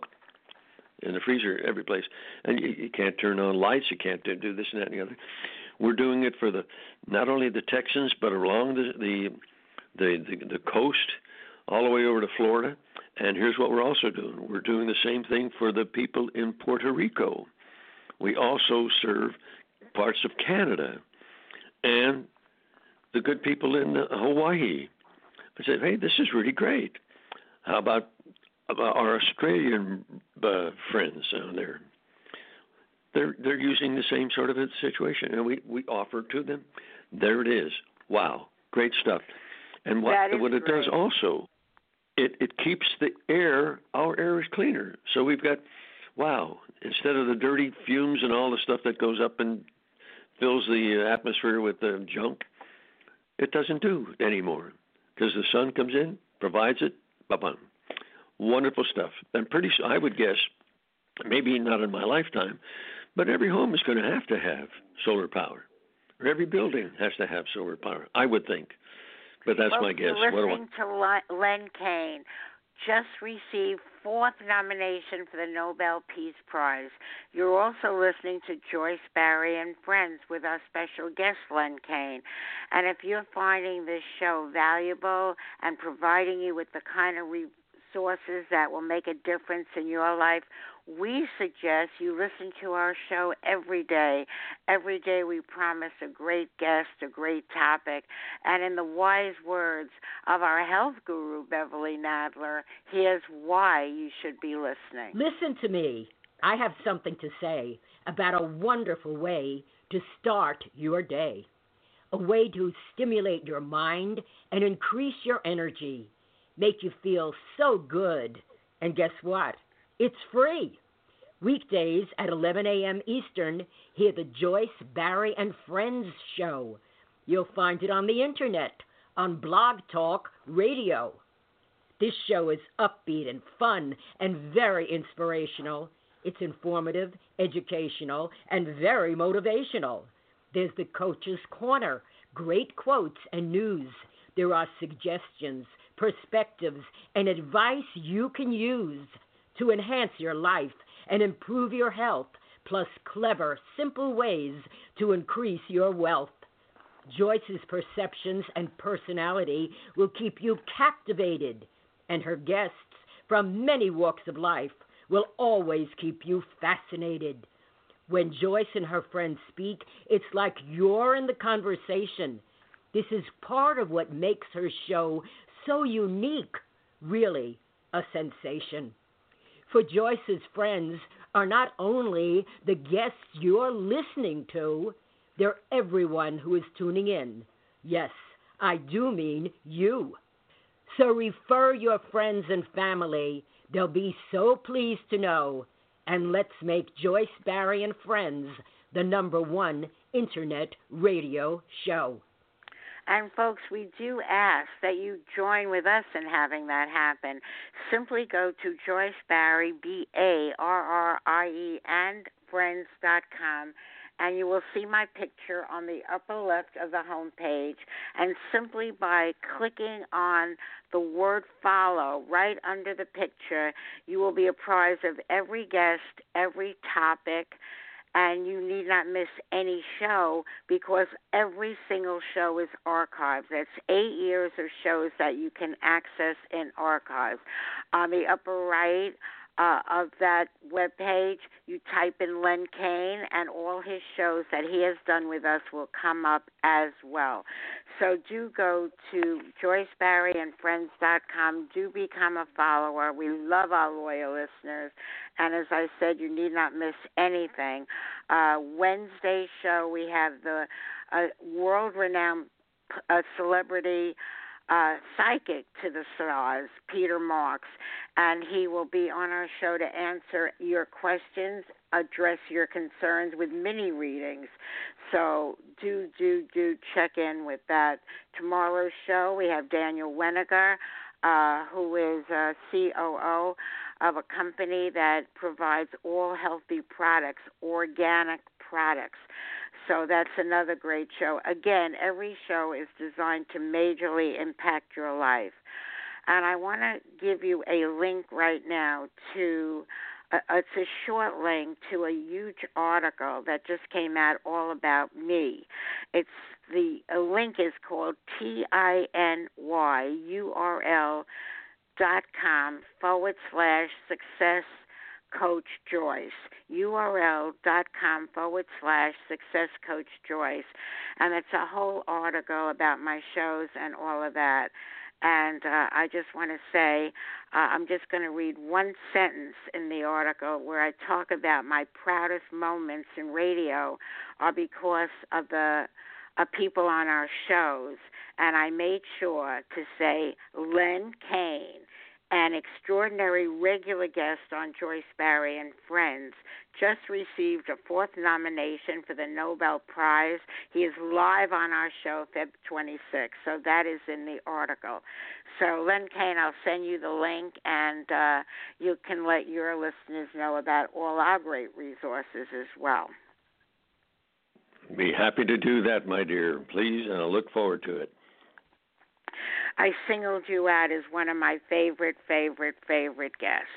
in the freezer, every place, and you, you can't turn on lights. You can't do, do this and that and the other. We're doing it for the not only the Texans but along the the The, the the coast, all the way over to Florida. And here's what we're also doing. We're doing the same thing for the people in Puerto Rico. We also serve parts of Canada and the good people in Hawaii. I said, hey, this is really great. How about, about our Australian uh, friends down there? They're they're using the same sort of a situation, and we, we offer to them. There it is. Wow, great stuff. And what what it great. does also, it, it keeps the air, our air is cleaner. So we've got, wow, instead of the dirty fumes and all the stuff that goes up and fills the atmosphere with the junk, it doesn't do anymore because the sun comes in, provides it, ba-bum. Wonderful stuff. And pretty, I would guess, maybe not in my lifetime, but every home is going to have to have solar power. Or every building has to have solar power, I would think. But that's well, my guess. Listening what to Len Kain, just received fourth nomination for the Nobel Peace Prize. You're also listening to Joyce Barrie and Friends with our special guest, Len Kain. And if you're finding this show valuable and providing you with the kind of resources that will make a difference in your life, we suggest you listen to our show every day. Every day we promise a great guest, a great topic. And in the wise words of our health guru, Beverly Nadler, here's why you should be listening. Listen to me. I have something to say about a wonderful way to start your day. A way to stimulate your mind and increase your energy. Make you feel so good. And guess what? It's free. Weekdays at eleven a.m. Eastern, hear the Joyce, Barrie, and Friends show. You'll find it on the internet, on Blog Talk Radio. This show is upbeat and fun and very inspirational. It's informative, educational, and very motivational. There's the Coach's Corner, great quotes and news. There are suggestions, perspectives, and advice you can use to enhance your life and improve your health, plus clever, simple ways to increase your wealth. Joyce's perceptions and personality will keep you captivated, and her guests from many walks of life will always keep you fascinated. When Joyce and her friends speak, it's like you're in the conversation. This is part of what makes her show so unique, really a sensation. For Joyce's friends are not only the guests you're listening to, they're everyone who is tuning in. Yes, I do mean you. So refer your friends and family. They'll be so pleased to know. And let's make Joyce, Barrie, and Friends the number one internet radio show. And, folks, we do ask that you join with us in having that happen. Simply go to Joyce Barrie, B A R R I E, and friends dot com, and you will see my picture on the upper left of the homepage. And simply by clicking on the word follow right under the picture, you will be apprised of every guest, every topic, and you need not miss any show because every single show is archived. That's eight years of shows that you can access in archives. On the upper right uh, of that webpage, you type in Len Kain, and all his shows that he has done with us will come up as well. So do go to Joyce Barrie and friends dot com. Do become a follower. We love our loyal listeners. And as I said, you need not miss anything. Uh, Wednesday show, we have the uh, world-renowned uh, celebrity uh, psychic to the stars, Peter Marks, and he will be on our show to answer your questions, address your concerns with mini readings. So do, do, do check in with that. Tomorrow's show, we have Daniel Weniger, uh, who is uh, C O O of a company that provides all healthy products, organic products. So that's another great show. Again, every show is designed to majorly impact your life. And I want to give you a link right now to, uh, it's a short link to a huge article that just came out all about me. It's the a link is called T I N Y U R L dot com forward slash success Coach Joyce, U R L dot com forward slash Success Coach Joyce. And it's a whole article about my shows and all of that. And uh, I just want to say, uh, I'm just going to read one sentence in the article where I talk about my proudest moments in radio are because of the uh, people on our shows. And I made sure to say Len Kane, an extraordinary regular guest on Joyce Barrie and Friends, just received a fourth nomination for the Nobel Prize. He is live on our show February twenty-sixth, so that is in the article. So, Len Kane, I'll send you the link, and uh, you can let your listeners know about all our great resources as well. Be happy to do that, my dear. Please, and I look forward to it. I singled you out as one of my favorite, favorite, favorite guests.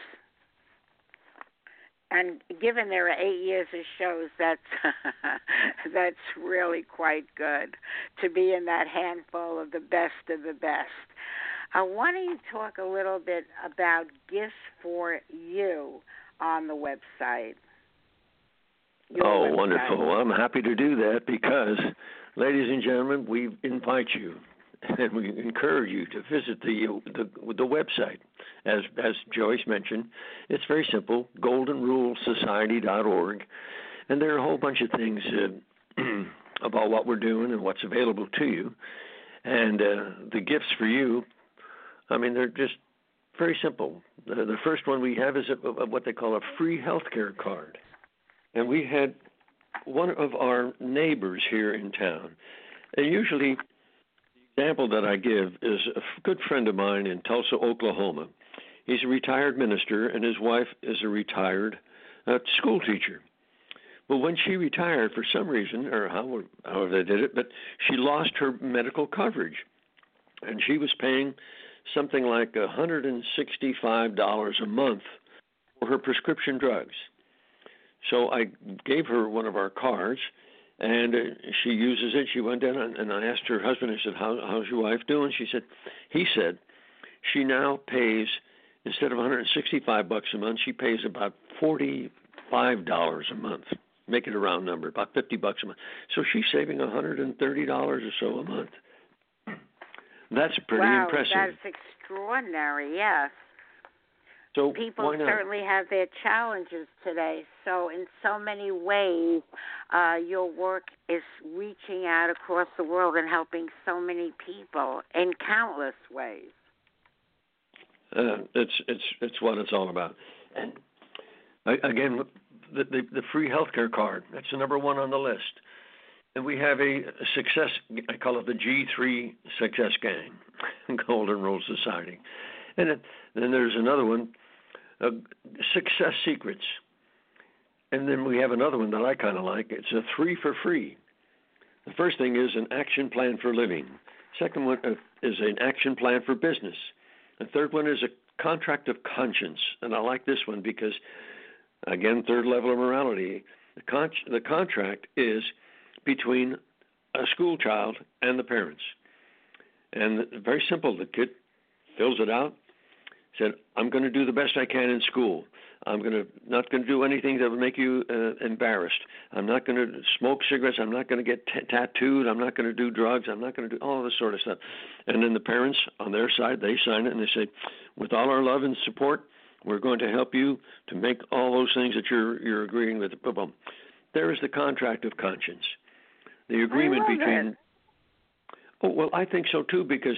And given there are eight years of shows, that's that's really quite good to be in that handful of the best of the best. Uh, why don't you talk a little bit about gifts for you on the website? Your oh, website. Wonderful. Well, I'm happy to do that because, ladies and gentlemen, we invite you and we encourage you to visit the the, the website. As as Joyce mentioned, it's very simple, golden rule society dot org, and there are a whole bunch of things uh, about what we're doing and what's available to you. And uh, the gifts for you, I mean, they're just very simple. The, the first one we have is a, a, what they call a free healthcare card. And we had one of our neighbors here in town, and usually the example that I give is a good friend of mine in Tulsa, Oklahoma. He's a retired minister, and his wife is a retired uh, school teacher. Well, when she retired, for some reason, or how, however they did it, but she lost her medical coverage, and she was paying something like one hundred sixty-five dollars a month for her prescription drugs. So I gave her one of our cards, and uh, she uses it. She went in, and, and I asked her husband, I said, How, how's your wife doing? She said, he said, she now pays, instead of one hundred sixty-five bucks a month, she pays about forty-five dollars a month. Make it a round number, about fifty bucks a month. So she's saving one hundred thirty dollars or so a month. That's pretty wow, impressive. That's extraordinary, yes. So people certainly have their challenges today. So in so many ways, uh, your work is reaching out across the world and helping so many people in countless ways. Uh, it's it's it's what it's all about. And again, the, the the free healthcare card, that's the number one on the list. And we have a, a success, I call it the G three Success Gang, Golden Rule Society. And it, then there's another one, uh, Success Secrets. And then we have another one that I kind of like. It's a three for free. The first thing is an action plan for living. Second one uh, is an action plan for business. The third one is a contract of conscience. And I like this one because, again, third level of morality. The, con- the contract is between a school child and the parents. And very simple. The kid fills it out, said, I'm going to do the best I can in school. I'm going to not going to do anything that would make you uh, embarrassed. I'm not going to smoke cigarettes. I'm not going to get t- tattooed. I'm not going to do drugs. I'm not going to do all this sort of stuff. And then the parents, on their side, they sign it and they say, with all our love and support, we're going to help you to make all those things that you're you're agreeing with. Boom. There is the contract of conscience. The agreement I love between. It. Oh well, I think so too because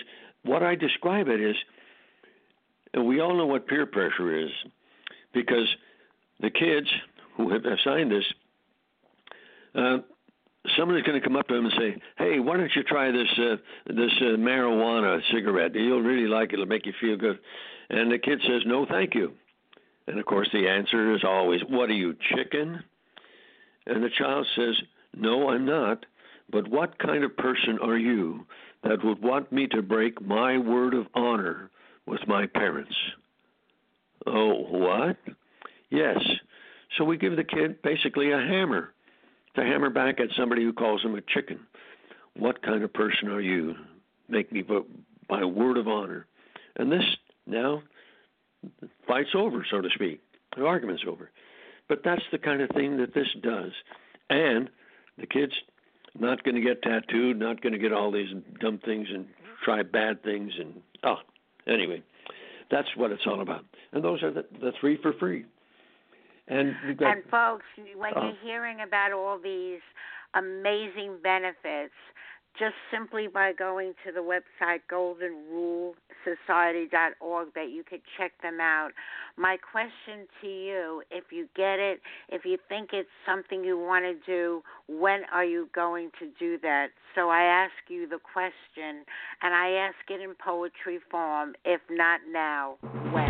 what I describe it is, and we all know what peer pressure is, because the kids who have assigned this, uh, somebody's going to come up to them and say, "Hey, why don't you try this uh, this uh, marijuana cigarette? You'll really like it. It'll make you feel good." And the kid says, "No, thank you." And of course, the answer is always, "What are you, chicken?" And the child says, "No, I'm not. But what kind of person are you that would want me to break my word of honor with my parents?" Oh, what? Yes. So we give the kid basically a hammer to hammer back at somebody who calls him a chicken. What kind of person are you? Make me by word of honor. And this now, fight's over, so to speak. The argument's over. But that's the kind of thing that this does. And the kid's not going to get tattooed, not going to get all these dumb things and try bad things. And, oh, anyway, that's what it's all about. And those are the, the three for free. And, we've got, and folks, when uh, you're hearing about all these amazing benefits, just simply by going to the website golden rule society dot org that you could check them out. My question to you, if you get it, if you think it's something you want to do, when are you going to do that? So I ask you the question, and I ask it in poetry form, if not now, when?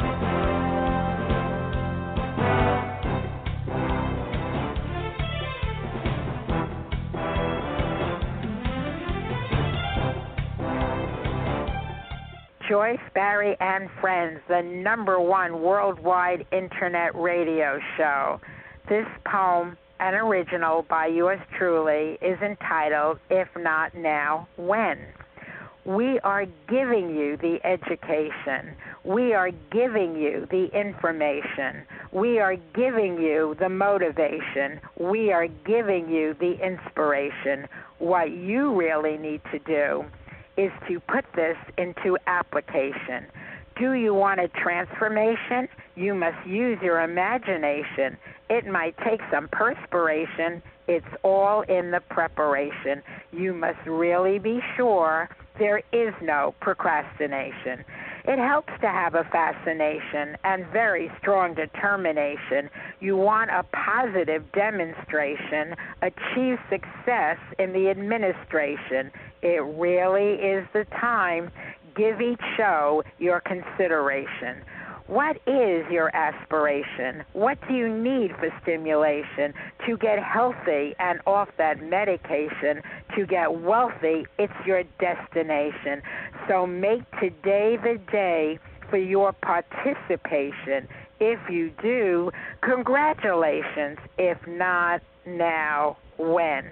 Joyce, Barrie, and Friends, the number one worldwide internet radio show. This poem, an original by yours truly, is entitled, If Not Now, When? We are giving you the education. We are giving you the information. We are giving you the motivation. We are giving you the inspiration. What you really need to do is to put this into application. Do you want a transformation? You must use your imagination. It might take some perspiration. It's all in the preparation. You must really be sure there is no procrastination. It helps to have a fascination and very strong determination. You want a positive demonstration, achieve success in the administration. It really is the time. Give each show your consideration. What is your aspiration? What do you need for stimulation to get healthy and off that medication, to get wealthy? It's your destination. So make today the day for your participation. If you do, congratulations. If not, now, when?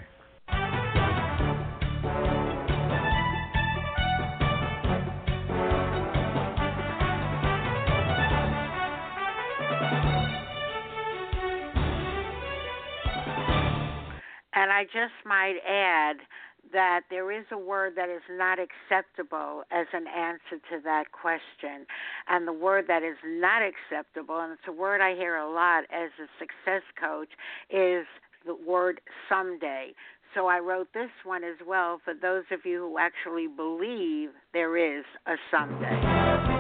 And I just might add that there is a word that is not acceptable as an answer to that question. And the word that is not acceptable, and it's a word I hear a lot as a success coach, is the word someday. So I wrote this one as well for those of you who actually believe there is a someday.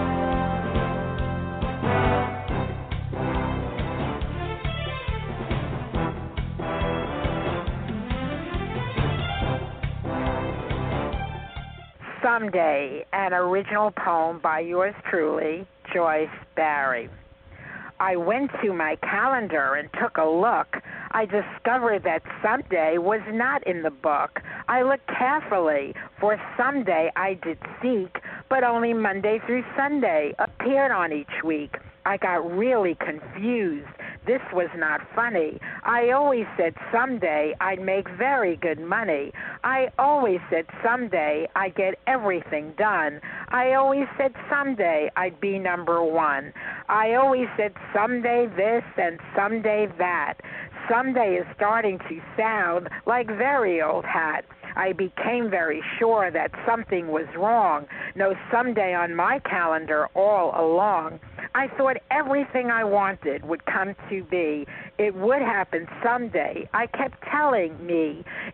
Someday, an original poem by yours truly, Joyce Barrie. I went to my calendar and took a look. I discovered that someday was not in the book. I looked carefully, for someday I did seek, but only Monday through Sunday appeared on each week. I got really confused. This was not funny. I always said someday I'd make very good money. I always said someday I'd get everything done. I always said someday I'd be number one. I always said someday this and someday that. Someday is starting to sound like very old hat. I became very sure that something was wrong. No someday on my calendar all along. I thought everything I wanted would come to be. It would happen someday. I kept telling me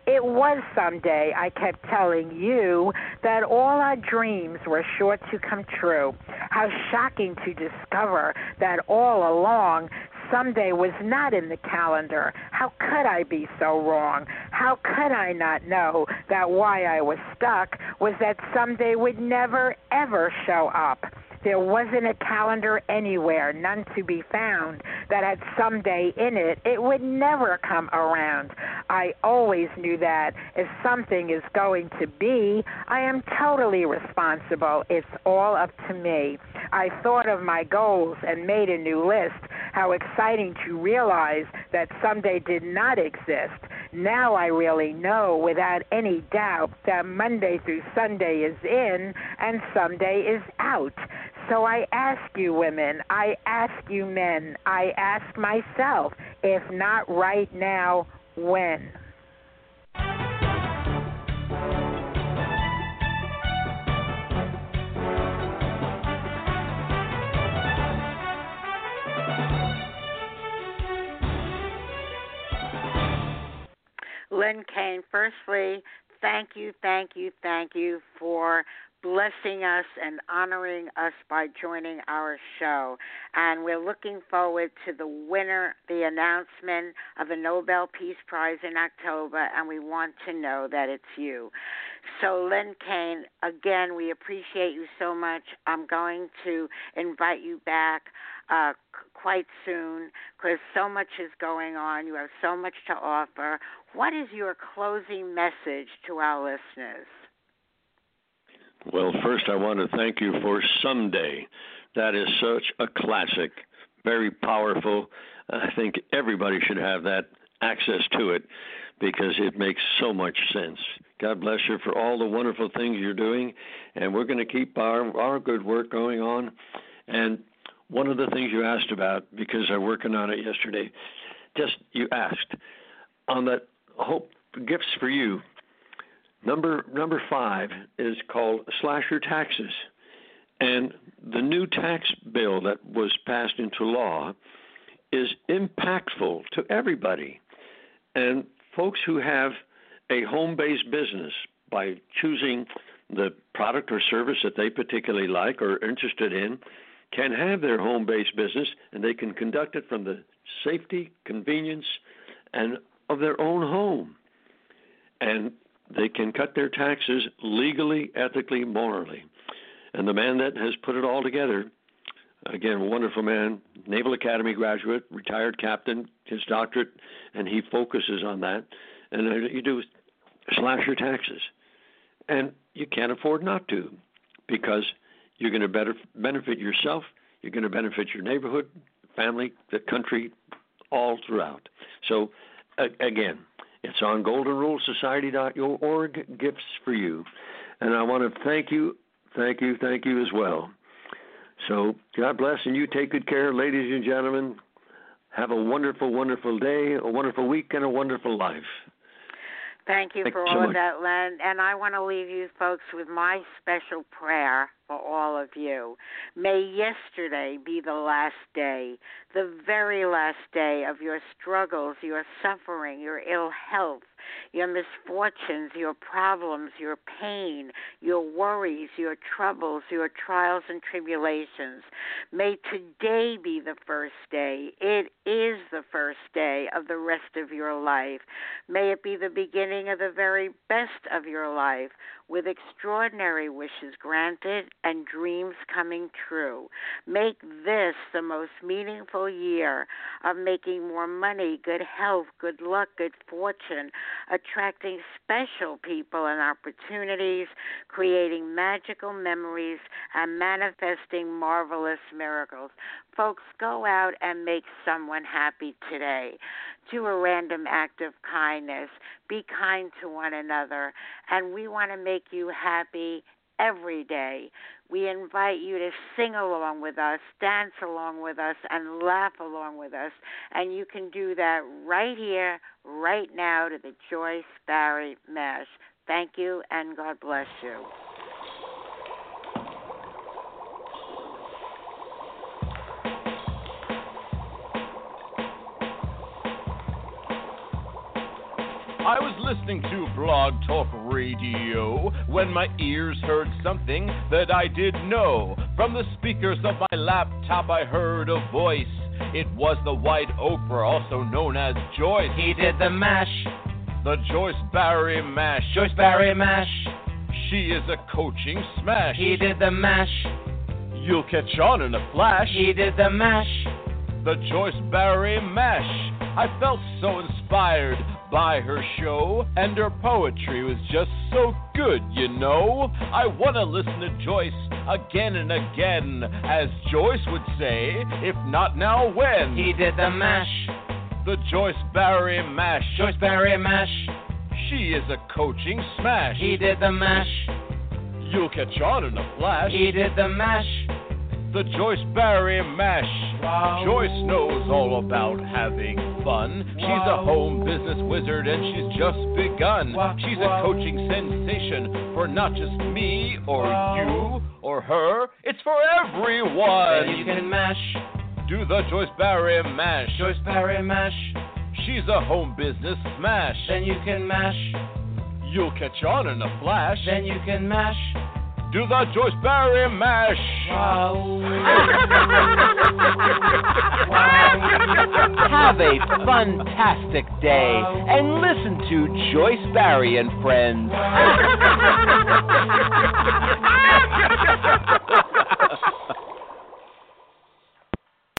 It was someday, I kept telling you, that all our dreams were sure to come true. How shocking to discover that all along someday was not in the calendar. How could I be so wrong? How could I not know that why I was stuck was that someday would never, ever show up? There wasn't a calendar anywhere, none to be found, that had someday in it. It would never come around. I always knew that if something is going to be, I am totally responsible. It's all up to me. I thought of my goals and made a new list. How exciting to realize that someday did not exist. Now I really know without any doubt that Monday through Sunday is in and someday is out. So I ask you women, I ask you men, I ask myself, if not right now, when? Lynn Kane, firstly, thank you, thank you, thank you for blessing us and honoring us by joining our show. And we're looking forward to the winner, the announcement of the Nobel Peace Prize in October, and we want to know that it's you. So, Lynn Kane, again, we appreciate you so much. I'm going to invite you back uh, quite soon because so much is going on. You have so much to offer. What is your closing message to our listeners? Well, first I want to thank you for Someday. That is such a classic, very powerful. I think everybody should have that access to it because it makes so much sense. God bless you for all the wonderful things you're doing, and we're going to keep our, our good work going on. And one of the things you asked about, because I'm working on it yesterday, just you asked, on that Hope Gifts for You, Number number five is called Slash Your Taxes. And the new tax bill that was passed into law is impactful to everybody. And folks who have a home-based business by choosing the product or service that they particularly like or are interested in can have their home-based business, and they can conduct it from the safety, convenience, and of their own home. And they can cut their taxes legally, ethically, morally. And the man that has put it all together, again, a wonderful man, Naval Academy graduate, retired captain, his doctorate, and he focuses on that. And you do slash your taxes. And you can't afford not to because you're going to better benefit yourself, you're going to benefit your neighborhood, family, the country, all throughout. So, again, it's on golden rule society dot org, Gifts for You. And I want to thank you, thank you, thank you as well. So God bless, and you take good care, ladies and gentlemen. Have a wonderful, wonderful day, a wonderful week, and a wonderful life. Thank you Thank for you all so of much. that, Len. And I want to leave you folks with my special prayer for all of you. May yesterday be the last day, the very last day of your struggles, your suffering, your ill health, your misfortunes, your problems, your pain, your worries, your troubles, your trials and tribulations. May today be the first day. It is the first day of the rest of your life. May it be the beginning of the very best of your life, with extraordinary wishes granted and dreams coming true. Make this the most meaningful year of making more money, good health, good luck, good fortune, attracting special people and opportunities, creating magical memories, and manifesting marvelous miracles. Folks, go out and make someone happy today. Do a random act of kindness. Be kind to one another. And we want to make you happy every day. We invite you to sing along with us, dance along with us, and laugh along with us. And you can do that right here, right now, to the Joyce Barrie Mash. Thank you, and God bless you. I was listening to Blog Talk Radio when my ears heard something that I didn't know. From the speakers of my laptop I heard a voice. It was the White Oprah, also known as Joyce. He did the mash. The Joyce Barry Mash. Joyce Barry Mash. She is a coaching smash. He did the mash. You'll catch on in a flash. He did the mash. The Joyce Barry Mash. I felt so inspired by her show, and her poetry was just so good, you know. I want to listen to Joyce again and again, as Joyce would say, if not now, when? He did the mash. The Joyce Barry Mash. Joyce Barry Mash. She is a coaching smash. He did the mash. You'll catch on in a flash. He did the mash. The Joyce Barry Mash. Wow. Joyce knows all about having fun. Wow. She's a home business wizard and she's just begun. Wow. She's Wow. a coaching sensation for not just me or Wow. you or her. It's for everyone. Then you can mash. Do the Joyce Barry Mash. Joyce Barry Mash. She's a home business smash. Then you can mash. You'll catch on in a flash. Then you can mash. Do the Joyce Barry Mash. Wow. Wow. Have a fantastic day wow. and listen to Joyce Barry and Friends.